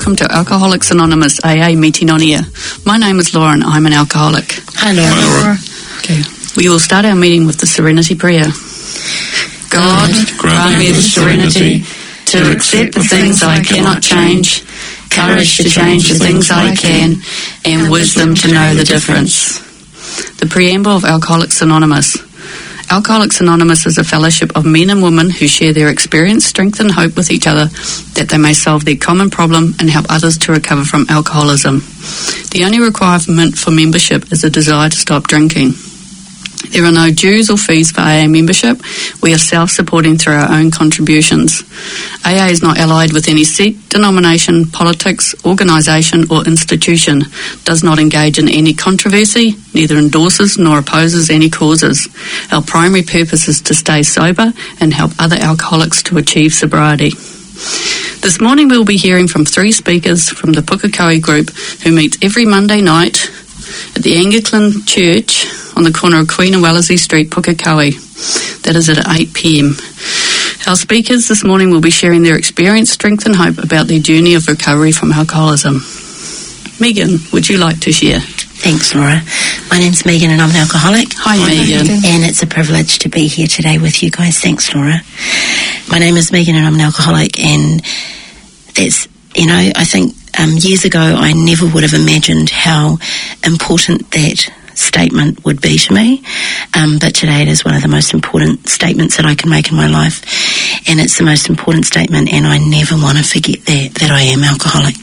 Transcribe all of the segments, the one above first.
welcome to Alcoholics Anonymous AA meeting on air. My name is Laura and I'm an alcoholic. Hi, Laura. Okay. We will start our meeting with the Serenity Prayer. God, grant me the serenity to accept the things I cannot change, courage to change the things I can, and wisdom to know the difference. The preamble of Alcoholics Anonymous. Alcoholics Anonymous is a fellowship of men and women who share their experience, strength and hope with each other that they may solve their common problem and help others to recover from alcoholism. The only requirement for membership is a desire to stop drinking. There are no dues or fees for AA membership. We are self-supporting through our own contributions. AA is not allied with any sect, denomination, politics, organisation or institution, does not engage in any controversy, neither endorses nor opposes any causes. Our primary purpose is to stay sober and help other alcoholics to achieve sobriety. This morning we will be hearing from 3 speakers from the Pukekohe group who meet every Monday night at the Anglican Church on the corner of Queen and Wellesley Street, Pukekohe. That is at 8 p.m. Our speakers this morning will be sharing their experience, strength and hope about their journey of recovery from alcoholism. Megan, would you like to share? Thanks, Laura. My name's Megan and I'm an alcoholic. Hi, Megan. And it's a privilege to be here today with you guys. Thanks, Laura. My name is Megan and I'm an alcoholic, and that's, I think years ago I never would have imagined how important that statement would be to me, but today it is one of the most important statements that I can make in my life, and it's the most important statement, and I never want to forget that I am alcoholic.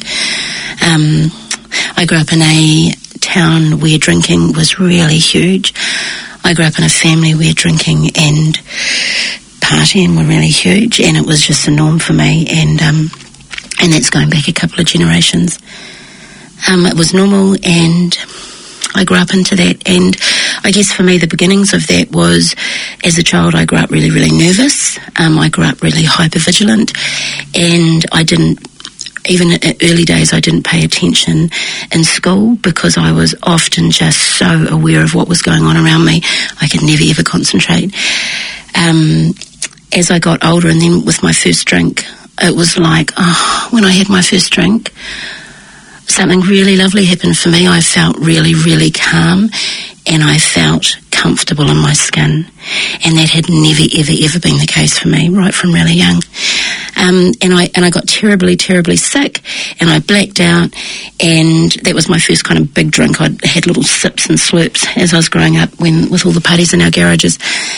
I grew up in a town where drinking was really huge. I grew up in a family where drinking and partying were really huge, and it was just the norm for me, and that's going back a couple of generations. It was normal, and I grew up into that, and I guess for me the beginnings of that was, as a child I grew up really, really nervous. I grew up really hypervigilant, and even in early days I didn't pay attention in school because I was often just so aware of what was going on around me. I could never ever concentrate. As I got older, and then with my first drink, it was like, when I had my first drink, something really lovely happened for me. I felt really, really calm, and I felt comfortable in my skin, and that had never, ever, ever been the case for me right from really young. And I got terribly, terribly sick, and I blacked out, and that was my first kind of big drink. I had little sips and slurps as I was growing up with all the parties in our garages.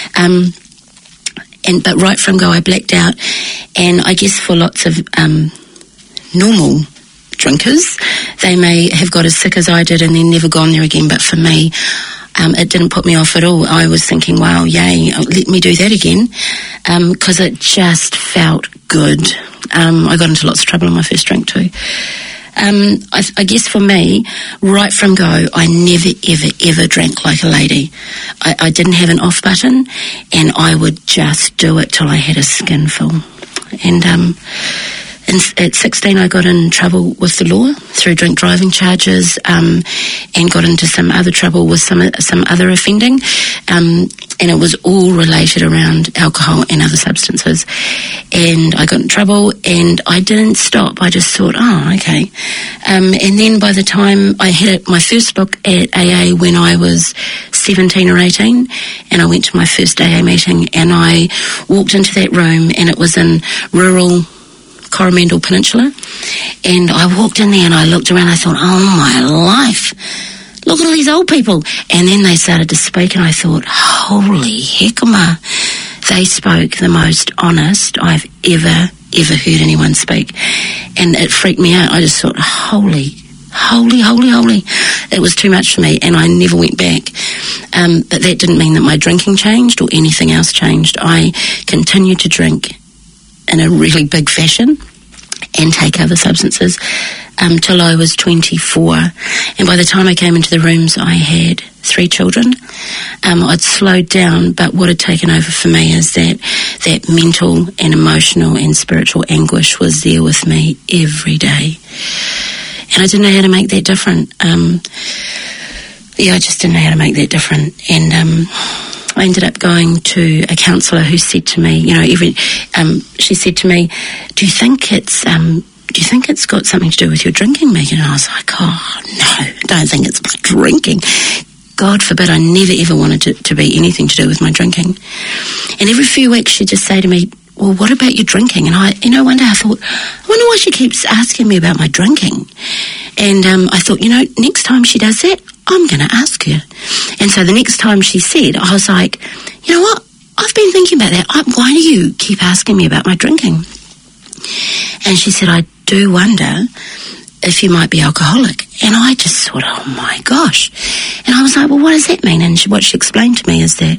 But right from go I blacked out, and I guess for lots of normal drinkers, they may have got as sick as I did and then never gone there again, but for me it didn't put me off at all. I was thinking, wow, yay, let me do that again, because it just felt good. I got into lots of trouble on my first drink too. I guess for me, right from go, I never, ever, ever drank like a lady. I didn't have an off button, and I would just do it till I had a skinful. And at 16 I got in trouble with the law through drink driving charges, and got into some other trouble with some other offending, and it was all related around alcohol and other substances. And I got in trouble, and I didn't stop. I just thought, okay. And then by the time I had my first book at AA when I was 17 or 18, and I went to my first AA meeting, and I walked into that room, and it was in rural Coromandel Peninsula, and I walked in there and I looked around. I thought, oh my life, look at all these old people. And then they started to speak, and I thought, holy heckama, they spoke the most honest I've ever heard anyone speak, and it freaked me out. I just thought, holy. It was too much for me, and I never went back. But that didn't mean that my drinking changed or anything else changed. I continued to drink in a really big fashion and take other substances till I was 24. And by the time I came into the rooms, I had 3 children. I'd slowed down, but what had taken over for me is that mental and emotional and spiritual anguish was there with me every day. And I didn't know how to make that different. I just didn't know how to make that different. And I ended up going to a counsellor who said to me, she said to me, do you think it's do you think it's got something to do with your drinking, Megan? And I was like, oh, no, I don't think it's my drinking. God forbid, I never ever wanted it to be anything to do with my drinking. And every few weeks she'd just say to me, well, what about your drinking? And one day I thought, I wonder why she keeps asking me about my drinking. And I thought, next time she does that, I'm going to ask her. And so the next time she said, I was like, you know what? I've been thinking about that. Why do you keep asking me about my drinking? And she said, I do wonder if you might be alcoholic. And I just thought, oh my gosh. And I was like, well, what does that mean? And what she explained to me is that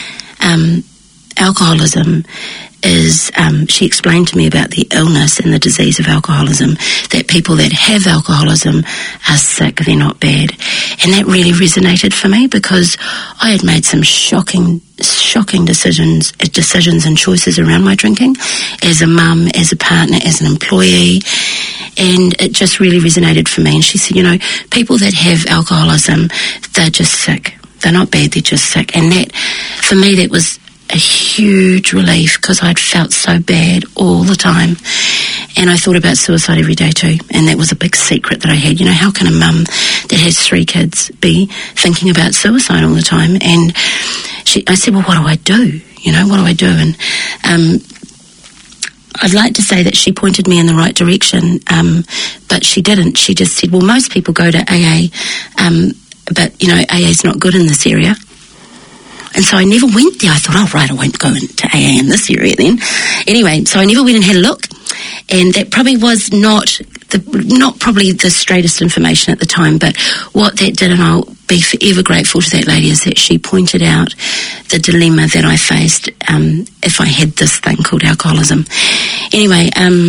alcoholism is, she explained to me about the illness and the disease of alcoholism, that people that have alcoholism are sick, they're not bad. And that really resonated for me, because I had made some shocking decisions and choices around my drinking, as a mum, as a partner, as an employee, and it just really resonated for me. And she said, people that have alcoholism, they're just sick. They're not bad, they're just sick. And that, for me, that was a huge relief, because I'd felt so bad all the time. And I thought about suicide every day too, and that was a big secret that I had. How can a mum that has 3 kids be thinking about suicide all the time? And I said, well, what do I do? What do I do? And I'd like to say that she pointed me in the right direction, but she didn't. She just said, well, most people go to AA, but AA's not good in this area. And so I never went there. I thought, oh, right, I won't go into AA in this area then. Anyway, so I never went and had a look. And that probably was not probably the straightest information at the time, but what that did, and I'll be forever grateful to that lady, is that she pointed out the dilemma that I faced if I had this thing called alcoholism. Anyway,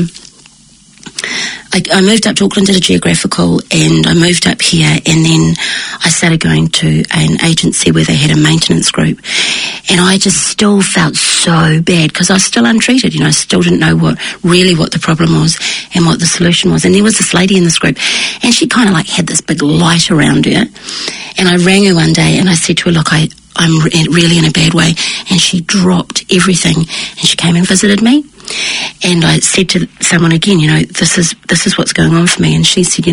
I moved up to Auckland, did a geographical, and I moved up here, and then I started going to an agency where they had a maintenance group, and I just still felt so bad, because I was still untreated. I still didn't know what the problem was and what the solution was. And there was this lady in this group, and she kind of had this big light around her, and I rang her one day and I said to her, look, I'm really in a bad way. And she dropped everything and she came and visited me. And I said to someone again, this is what's going on for me. And she said,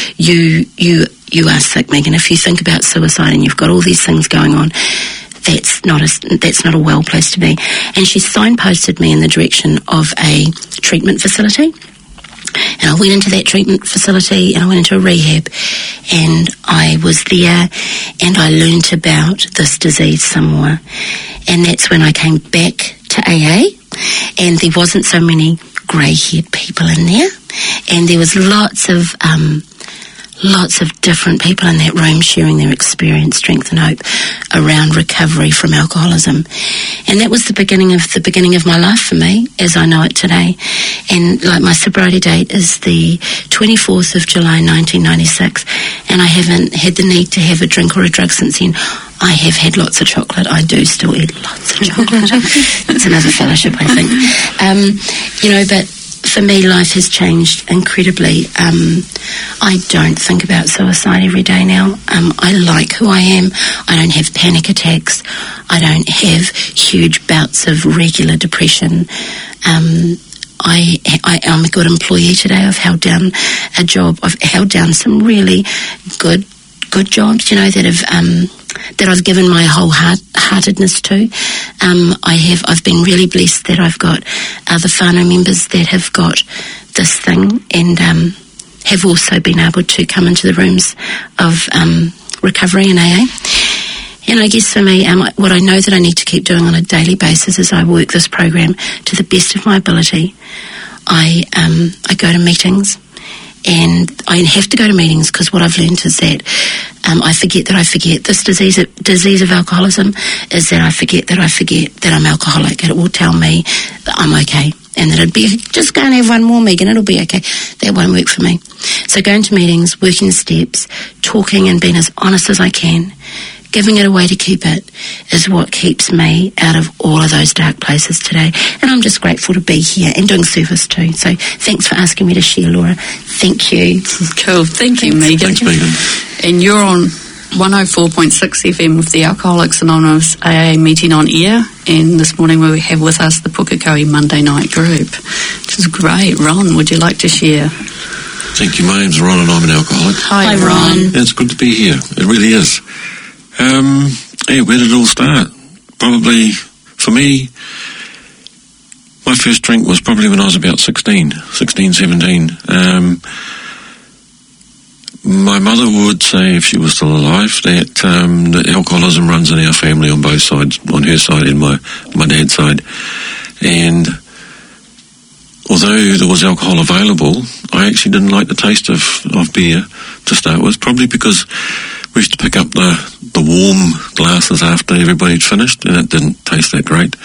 you are sick, Megan. If you think about suicide and you've got all these things going on, that's not a well place to be. And she signposted me in the direction of a treatment facility. And I went into that treatment facility, and I went into a rehab, and I was there, and I learnt about this disease some more. And that's when I came back to AA, and there wasn't so many grey-haired people in there, and there was lots of different people in that room sharing their experience, strength and hope around recovery from alcoholism. And that was the beginning of my life for me, as I know it today. And my sobriety date is the 24th of July 1996, and I haven't had the need to have a drink or a drug since then. I have had lots of chocolate. I do still eat lots of chocolate. It's another fellowship, I think. But for me, life has changed incredibly. I don't think about suicide every day now. I like who I am. I don't have panic attacks. I don't have huge bouts of regular depression. I'm a good employee today. I've held down a job. I've held down some really good jobs, that I've given my wholeheartedness to. I've been really blessed that I've got other whānau members that have got this thing, and have also been able to come into the rooms of recovery in AA. And I guess for me, what I know that I need to keep doing on a daily basis is I work this program to the best of my ability. I go to meetings, and I have to go to meetings because what I've learned is that I forget that I forget. This disease of alcoholism is that I forget that I'm alcoholic. It will tell me that I'm okay, and that it'd be, just go and have one more, Megan, it'll be okay. That won't work for me. So going to meetings, working the steps, talking and being as honest as I can, giving it a way to keep it, is what keeps me out of all of those dark places today. And I'm just grateful to be here and doing service too. So thanks for asking me to share, Laura. Thank you. Cool. Thank you, Megan. Thanks, Megan. And you're on 104.6 FM with the Alcoholics Anonymous AA meeting on air. And this morning we have with us the Pukekohe Monday night group. This is great. Ron, would you like to share? Thank you. My name's Ron and I'm an alcoholic. Hi, Ron. It's good to be here. It really is. Where did it all start? Probably, for me, my first drink was probably when I was about 16, 17. My mother would say, if she was still alive, that alcoholism runs in our family on both sides, on her side and my dad's side. And although there was alcohol available, I actually didn't like the taste of beer to start with, probably because we used to pick up the warm glasses after everybody had finished, and it didn't taste that great.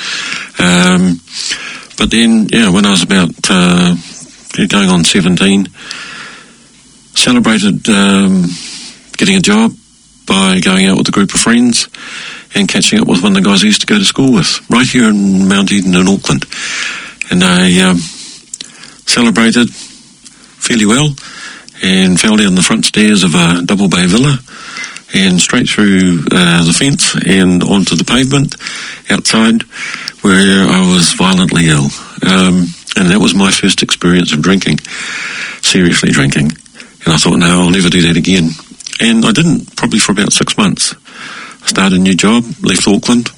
But then, when I was about going on 17, celebrated getting a job by going out with a group of friends and catching up with one of the guys I used to go to school with, right here in Mount Eden in Auckland. And I celebrated fairly well and fell down the front stairs of a double bay villa and straight through the fence and onto the pavement outside, where I was violently ill. And that was my first experience of drinking, seriously drinking. And I thought, no, I'll never do that again. And I didn't, probably for about 6 months. I started a new job, left Auckland,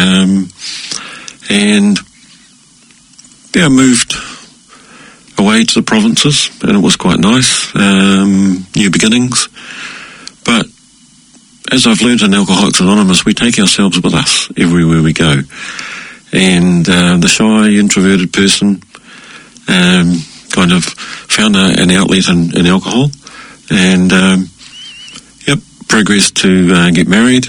and moved away to the provinces, and it was quite nice, new beginnings. But as I've learned in Alcoholics Anonymous, we take ourselves with us everywhere we go. And the shy, introverted person kind of found an outlet in alcohol, and progressed to get married,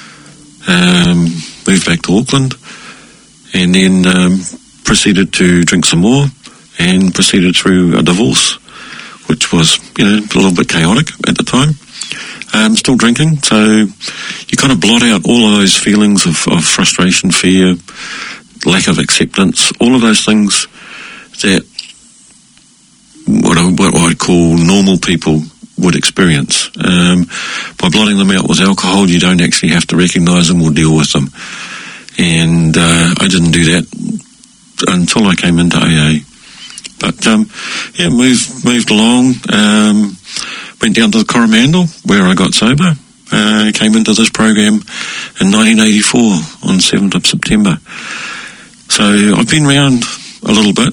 moved back to Auckland, and then proceeded to drink some more, and proceeded through a divorce, which was, a little bit chaotic at the time. Still drinking, so you kind of blot out all of those feelings of frustration, fear, lack of acceptance, all of those things that what I'd call normal people would experience. By blotting them out with alcohol, you don't actually have to recognise them or deal with them. And I didn't do that until I came into AA. But moved along, went down to the Coromandel where I got sober, came into this program in 1984 on 7th of September. So I've been around a little bit,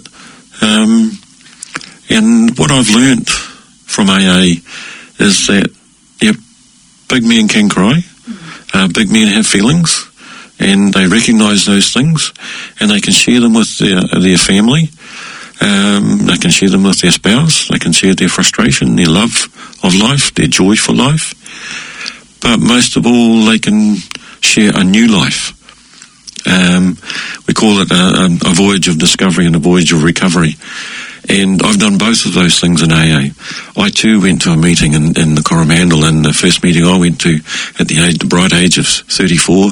and what I've learnt from AA is that, big men can cry, big men have feelings, and they recognise those things, and they can share them with their family. They can share them with their spouse, they can share their frustration, their love of life, their joy for life. But most of all, they can share a new life. We call it a voyage of discovery and a voyage of recovery. And I've done both of those things in AA. I too went to a meeting in the Coromandel, and the first meeting I went to at the bright age of 34.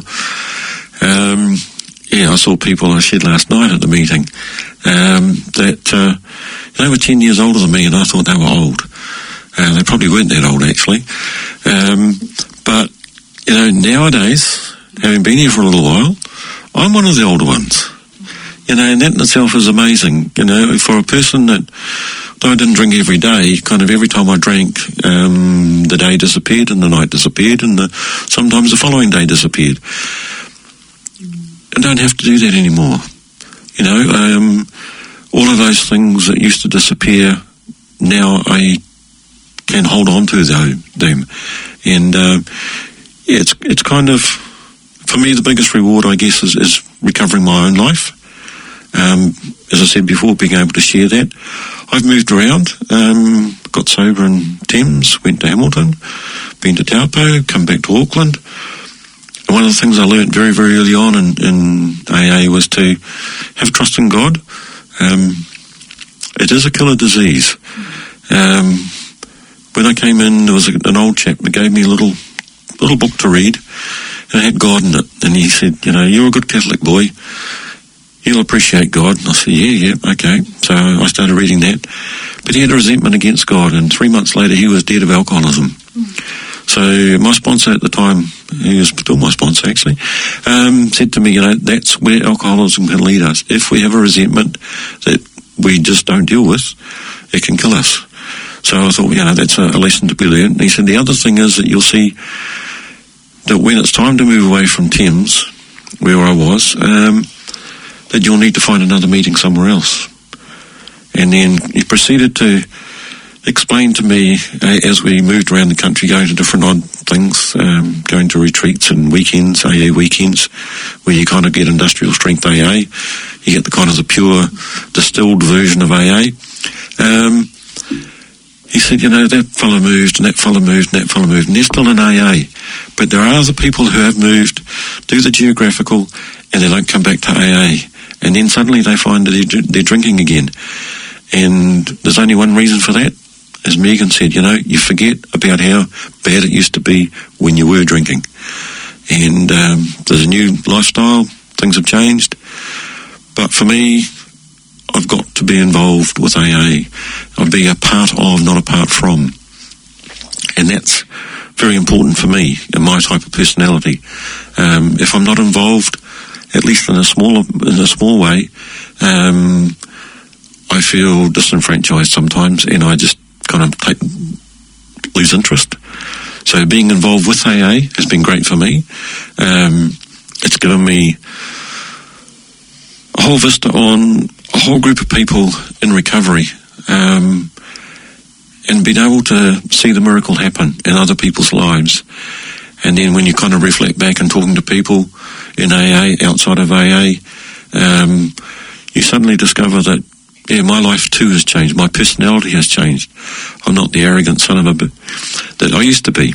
I saw people I said last night at the meeting that they were 10 years older than me, and I thought they were old. They probably weren't that old, actually. But nowadays, having been here for a little while, I'm one of the older ones. And that in itself is amazing. For a person that, though I didn't drink every day, kind of every time I drank, the day disappeared and the night disappeared and sometimes the following day disappeared. I don't have to do that anymore. All of those things that used to disappear, now I can hold on to them. And it's kind of, for me, the biggest reward, I guess, is recovering my own life. As I said before, being able to share that. I've moved around, got sober in Thames, went to Hamilton, been to Taupo, come back to Auckland. And one of the things I learned very, very early on in AA was to have trust in God. It is a killer disease. When I came in, there was an old chap that gave me a little book to read, and it had God in it. And he said, you're a good Catholic boy. You'll appreciate God. And I said, yeah, okay. So I started reading that. But he had a resentment against God, and 3 months later he was dead of alcoholism. So my sponsor at the time, he was still my sponsor actually, said to me, that's where alcoholism can lead us. If we have a resentment that we just don't deal with, it can kill us. So I thought, that's a lesson to be learned. And he said the other thing is that you'll see that when it's time to move away from Thames, where I was, that you'll need to find another meeting somewhere else. And then he proceeded to explain to me, as we moved around the country, going to different odd things, going to retreats and weekends, AA weekends, where you kind of get industrial strength AA. You get the kind of the pure distilled version of AA. He said, that fellow moved and that fellow moved and that fellow moved, and they're still in AA. But there are other people who have moved, do the geographical, and they don't come back to AA. And then suddenly they find that they're drinking again. And there's only one reason for that. As Megan said, you forget about how bad it used to be when you were drinking. And there's a new lifestyle, things have changed. But for me, I've got to be involved with AA. I'll be a part of, not apart from. And that's very important for me and my type of personality. If I'm not involved, at least in a small way, I feel disenfranchised sometimes, and I just kind of lose interest. So being involved with AA has been great for me. It's given me a whole vista on a whole group of people in recovery, and being able to see the miracle happen in other people's lives. And then when you kind of reflect back and talking to people in AA, outside of AA, you suddenly discover that, my life too has changed. My personality has changed. I'm not the arrogant son of a that I used to be.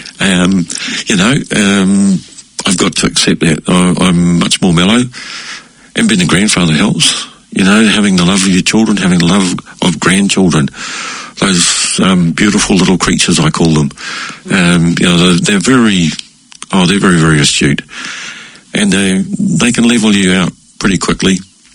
I've got to accept that. I'm much more mellow. And being a grandfather helps. Having the love of your children, having the love of grandchildren, those beautiful little creatures, I call them. They're very, very astute. And they can level you out pretty quickly.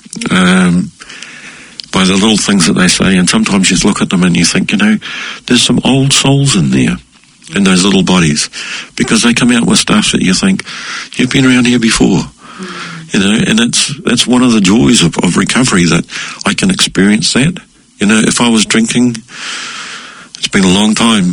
By the little things that they say, and sometimes you look at them and you think, there's some old souls in there, in those little bodies, because they come out with stuff that you think, you've been around here before, and that's one of the joys of recovery, that I can experience that. If I was drinking, it's been a long time,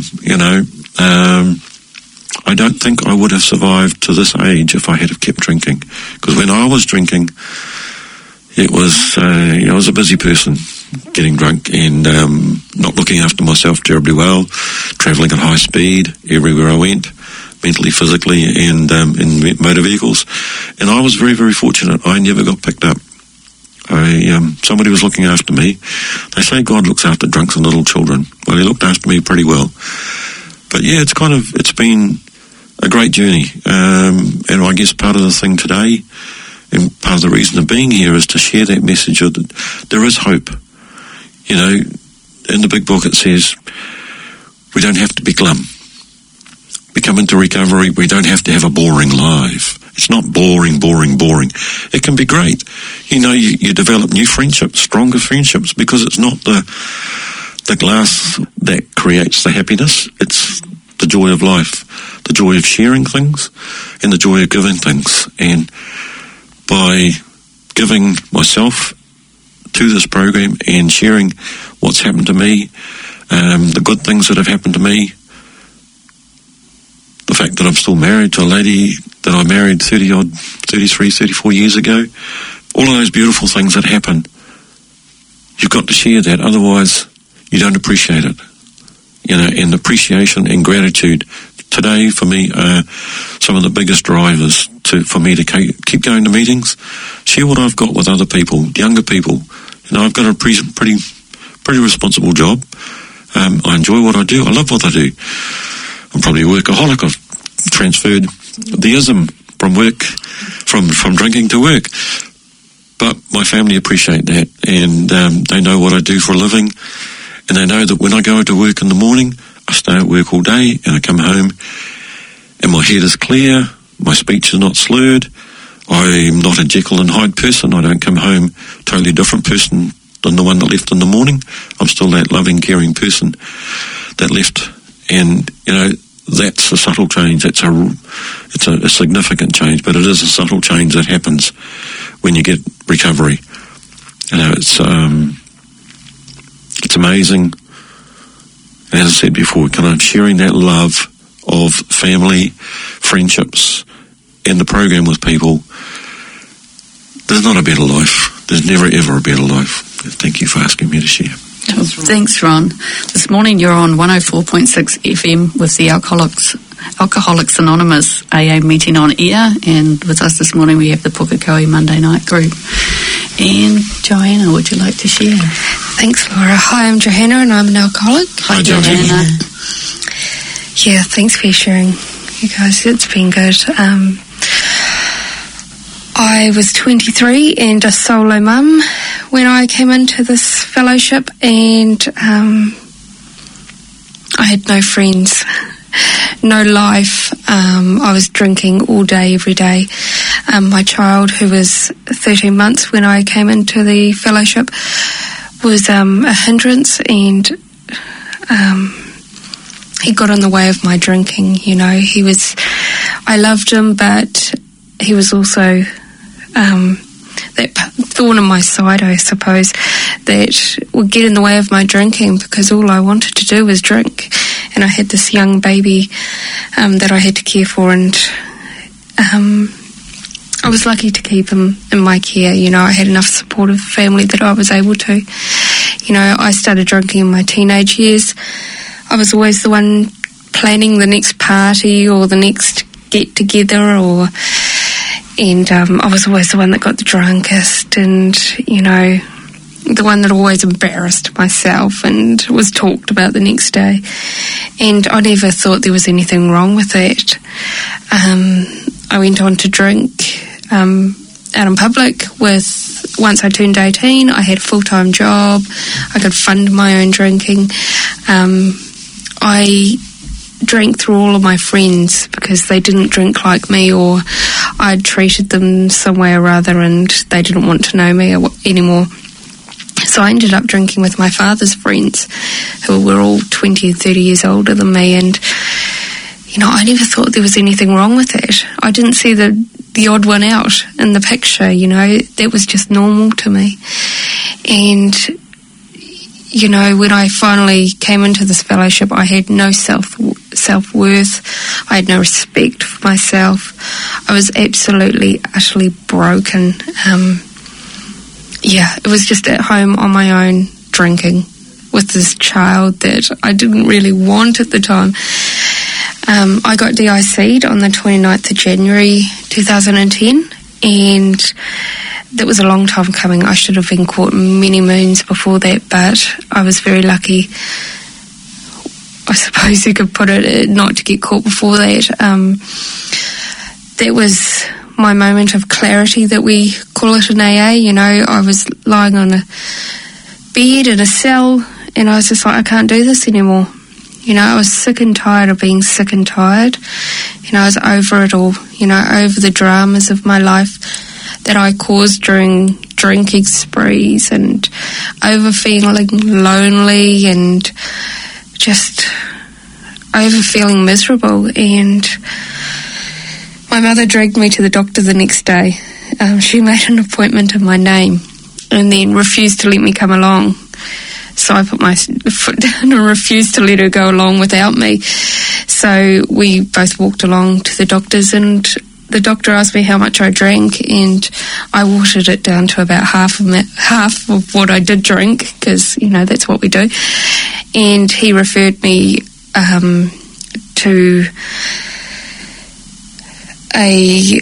I don't think I would have survived to this age if I had have kept drinking, because when I was drinking, it was, I was a busy person, getting drunk and not looking after myself terribly well, travelling at high speed everywhere I went, mentally, physically, and in motor vehicles. And I was very, very fortunate. I never got picked up. Somebody was looking after me. They say God looks after drunks and little children. Well, he looked after me pretty well. But yeah, it's been a great journey. And I guess part of the thing today, and part of the reason of being here, is to share that message of that there is hope. In the big book it says we don't have to be glum. We come into recovery, we don't have to have a boring life. It's not boring. It can be great. You develop new friendships, stronger friendships, because it's not the glass that creates the happiness. It's the joy of life, the joy of sharing things, and the joy of giving things. And by giving myself to this program and sharing what's happened to me, the good things that have happened to me, the fact that I'm still married to a lady that I married 33, 34 years ago, all of those beautiful things that happen, you've got to share that, otherwise you don't appreciate it. And appreciation and gratitude today for me are some of the biggest drivers for me to keep going to meetings, share what I've got with other people, younger people. I've got a pretty responsible job. I enjoy what I do. I love what I do. I'm probably a workaholic. I've transferred the ism from work, from drinking to work. But my family appreciate that, and they know what I do for a living, and they know that when I go to work in the morning, I stay at work all day, and I come home, and my head is clear, my speech is not slurred, I'm not a Jekyll and Hyde person. I don't come home a totally different person than the one that left in the morning. I'm still that loving, caring person that left. And, that's a subtle change. It's a significant change, but it is a subtle change that happens when you get recovery. It's It's amazing. And as I said before, kind of sharing that love of family, friendships, and the program with people. There's not a better life. There's never ever a better life. Thank you for asking me to share. Thanks, Ron. This morning you're on 104.6 FM with the Alcoholics Anonymous AA meeting on air, and with us this morning we have the Pukekohe Monday night group. And Johanna, would you like to share? Thanks, Laura. Hi, I'm Johanna and I'm an alcoholic. Hi, Johanna. Yeah, thanks for sharing, you guys. It's been good. I was 23 and a solo mum when I came into this fellowship, and I had no friends, no life. I was drinking all day, every day. My child, who was 13 months when I came into the fellowship, was a hindrance, and he got in the way of my drinking. You know, I loved him, but he was also that thorn in my side, I suppose, that would get in the way of my drinking, because all I wanted to do was drink. And I had this young baby that I had to care for, and I was lucky to keep him in my care. You know, I had enough supportive family that I was able to. You know, I started drinking in my teenage years. I was always the one planning the next party or the next get-together, and I was always the one that got the drunkest, and, you know, the one that always embarrassed myself and was talked about the next day. And I never thought there was anything wrong with that. I went on to drink out in public. Once I turned 18, I had a full-time job. I could fund my own drinking. I drank through all of my friends because they didn't drink like me, or I'd treated them some way or other and they didn't want to know me anymore. So I ended up drinking with my father's friends, who were all 20 and 30 years older than me, and, you know, I never thought there was anything wrong with it. I didn't see the odd one out in the picture, you know. That was just normal to me. And, you know, when I finally came into this fellowship, I had no self-worth. I had no respect for myself. I was absolutely, utterly broken. It was just at home on my own, drinking with this child that I didn't really want at the time. I got DIC'd on the 29th of January 2010, and that was a long time coming. I should have been caught many moons before that, but I was very lucky, I suppose you could put it, not to get caught before that. That was my moment of clarity, that we call it in AA. You know, I was lying on a bed in a cell, and I was just like, I can't do this anymore. You know, I was sick and tired of being sick and tired. You know, I was over it all, you know, over the dramas of my life that I caused during drinking sprees, and over feeling lonely, and just over feeling miserable. And my mother dragged me to the doctor the next day. She made an appointment in my name and then refused to let me come along. So I put my foot down and refused to let her go along without me. So we both walked along to the doctor's, and the doctor asked me how much I drank, and I watered it down to about half of what I did drink, because, you know, that's what we do. And he referred me to a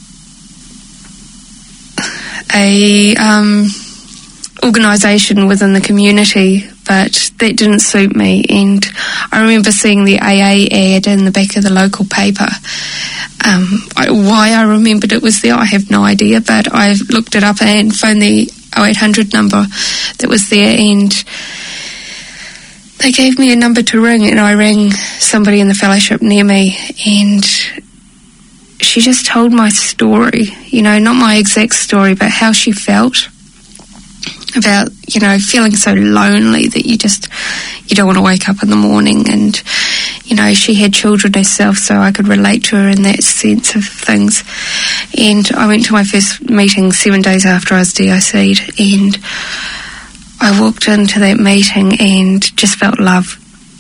organisation within the community, but that didn't suit me. And I remember seeing the AA ad in the back of the local paper. Why I remembered it was there, I have no idea, but I looked it up and found the 0800 number that was there, and they gave me a number to ring, and I rang somebody in the fellowship near me, and she just told my story, you know, not my exact story, but how she felt about, you know, feeling so lonely that you don't want to wake up in the morning. And, you know, she had children herself, so I could relate to her in that sense of things. And I went to my first meeting 7 days after I was DIC'd, and I walked into that meeting and just felt love.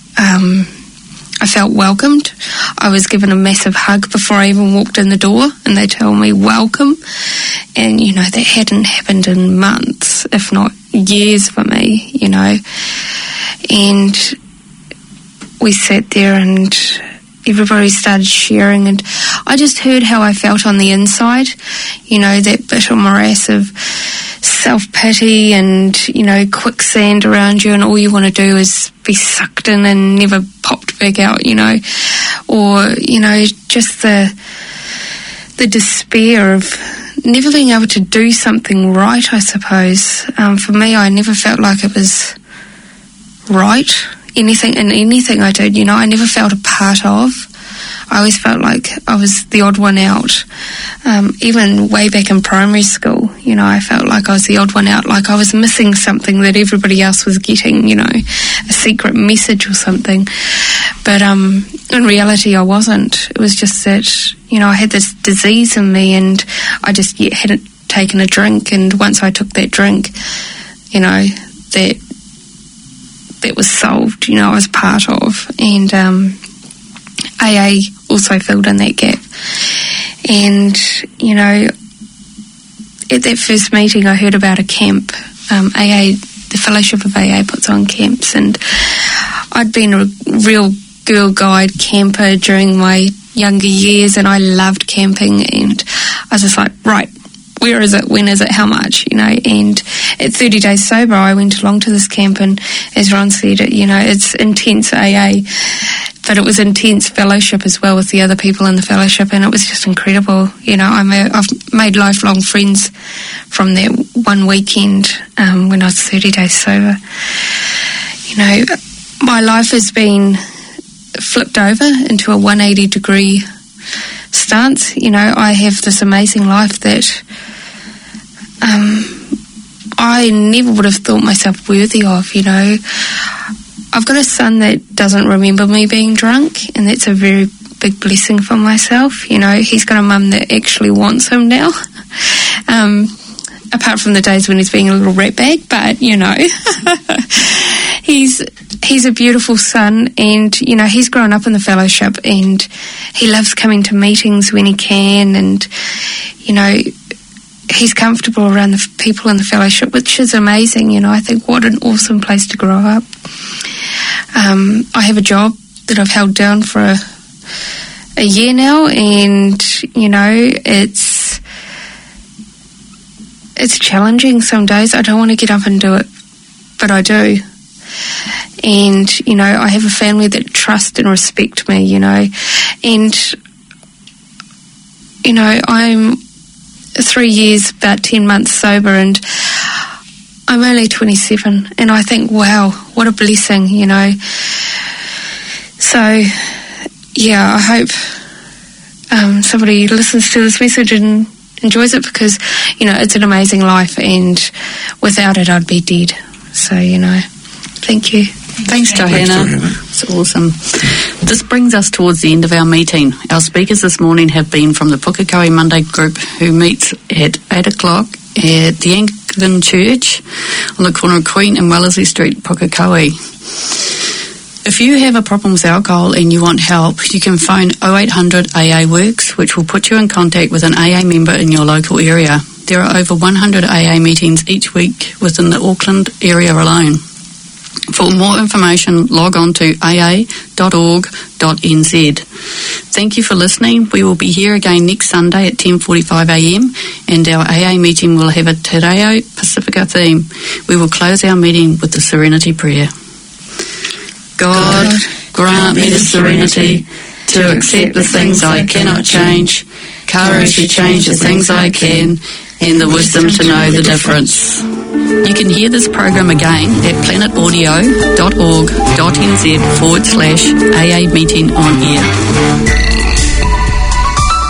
I felt welcomed. I was given a massive hug before I even walked in the door, and they told me welcome. And, you know, that hadn't happened in months, if not years for me, you know. And we sat there and everybody started sharing, and I just heard how I felt on the inside, you know, that bitter morass of self-pity and, you know, quicksand around you, and all you want to do is be sucked in and never popped back out, you know, or, you know, just the despair of never being able to do something right, I suppose. For me, I never felt like it was right. Anything I did, you know, I never felt a part of. I always felt like I was the odd one out. Even way back in primary school, you know, I felt like I was the odd one out, like I was missing something that everybody else was getting, you know, a secret message or something. But in reality, I wasn't. It was just that, you know, I had this disease in me, and I just yet hadn't taken a drink. And once I took that drink, you know, that was solved, you know, I was part of. And AA also filled in that gap. And, you know, at that first meeting I heard about a camp. AA, the Fellowship of AA puts on camps, and I'd been a real Girl Guide camper during my younger years, and I loved camping, and I was just like, right, where is it, when is it, how much, you know. And at 30 Days Sober I went along to this camp, and as Ron said, you know, it's intense AA, but it was intense fellowship as well with the other people in the fellowship, and it was just incredible. You know, I've made lifelong friends from that one weekend when I was 30 days sober. You know, my life has been flipped over into a 180-degree stance. You know, I have this amazing life that I never would have thought myself worthy of, you know. I've got a son that doesn't remember me being drunk, and that's a very big blessing for myself. You know, he's got a mum that actually wants him now, apart from the days when he's being a little ratbag, but, you know, he's a beautiful son, and, you know, he's grown up in the fellowship, and he loves coming to meetings when he can, and, you know, he's comfortable around the people in the fellowship, which is amazing. You know, I think what an awesome place to grow up. I have a job that I've held down for a year now, and, you know, it's challenging some days. I don't want to get up and do it, but I do. And, you know, I have a family that trust and respect me, you know, and, you know, I'm 3 years, about 10 months sober, and I'm only 27, and I think, wow, what a blessing, you know. So, yeah, I hope somebody listens to this message and enjoys it, because, you know, it's an amazing life, and without it I'd be dead. So, you know, thank you. Thanks, Johanna. It's awesome. This brings us towards the end of our meeting. Our speakers this morning have been from the Pukekohe Monday group, who meets at 8 o'clock at the Anglican Church on the corner of Queen and Wellesley Street, Pukekohe. If you have a problem with alcohol and you want help, you can phone 0800 AA Works, which will put you in contact with an AA member in your local area. There are over 100 AA meetings each week within the Auckland area alone. For more information, log on to aa.org.nz. Thank you for listening. We will be here again next Sunday at 10:45 a.m. and our AA meeting will have a Te Reo Pacifica theme. We will close our meeting with the Serenity Prayer. God, grant me the serenity to accept the things I cannot change, courage to change the things I can, and the wisdom to know the difference. You can hear this program again at planetaudio.org.nz/AA meeting on air.